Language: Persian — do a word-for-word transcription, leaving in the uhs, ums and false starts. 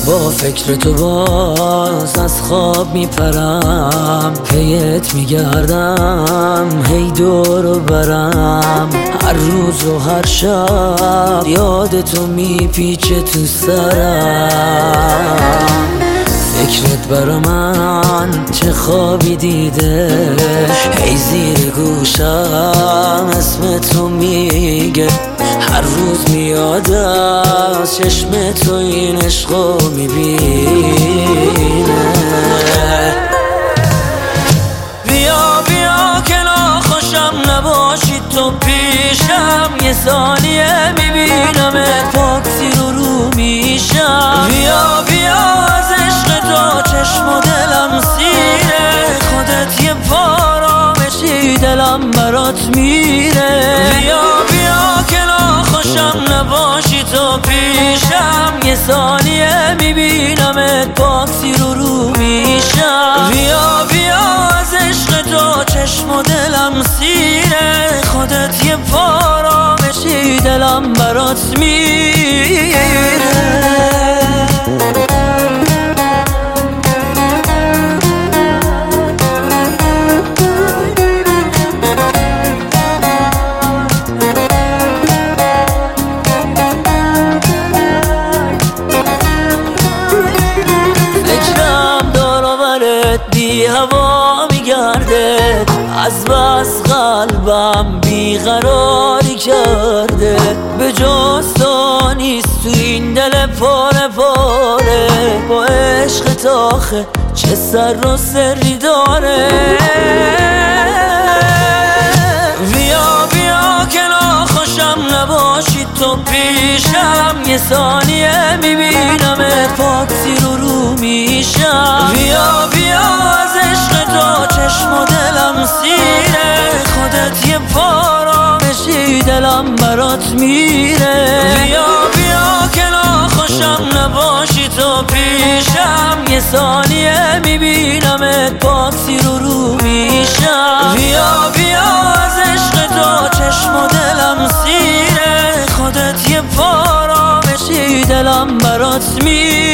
با فکر تو باز از خواب میپرم، پیت میگردم هی دور و برم، هر روز و هر شب یاد تو میپیچه تو سرم. فکرت برا من چه خوابی دیده، هی زیر گوشم اسم تو میگه، هر روز میاد از چشم تو این عشقو میبینه. بیا بیا که ناخوشم نباشی تو پیشم، یه ثانیه میبینمت پاکسی رو رو میشم. بیا بیا از عشق تو چشم و دلم سیره، خودت یه پارامشی دلم برات میره. بیا بیا که ناخوشم نباشی تو پیشم، یه ثانیه میبینمت پاکسی رو رو میشم. بیا بیا از عشق تو چشم و دلم سیره، خودت یه پارامشی دلم برات میره. بی هوا میگرده، از بس قلبم بیقراری کرده، به جز تو نیست تو این دل پاره پاره، با عشق تاخه چه سر و سری داره. بیا بیا که ناخوشم نباشی تو پیشم، یه ثانیه میبینمت پاکسی رو رو میشم. بیا بیا از عشق تو چشم و دلم سیره، خودت یه پارامشی دلم برات میره. بیا بیا که ناخوشم نباشی تو پیشم، یه ثانیه میبینمت پاکسی رو رو میشم. بیا بیا از عشق تو چشم و دلم سیره، خودت یه پارامشی دلم برات میره.